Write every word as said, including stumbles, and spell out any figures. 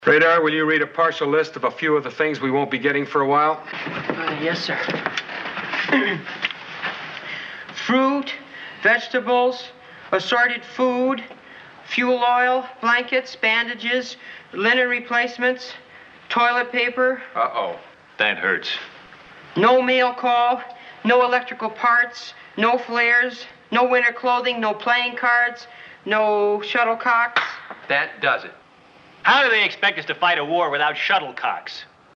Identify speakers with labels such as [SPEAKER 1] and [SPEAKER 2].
[SPEAKER 1] Radar, will you read a partial list of a few of the things we won't be getting for a while?
[SPEAKER 2] Uh, yes, sir. Fruit, vegetables, assorted food, fuel oil, blankets, bandages, linen replacements, toilet paper.
[SPEAKER 3] Uh-oh. That hurts.
[SPEAKER 2] No mail call, no electrical parts, no flares, no winter clothing, no playing cards, no shuttlecocks.
[SPEAKER 3] That does it.
[SPEAKER 4] How do they expect us to fight a war without shuttlecocks?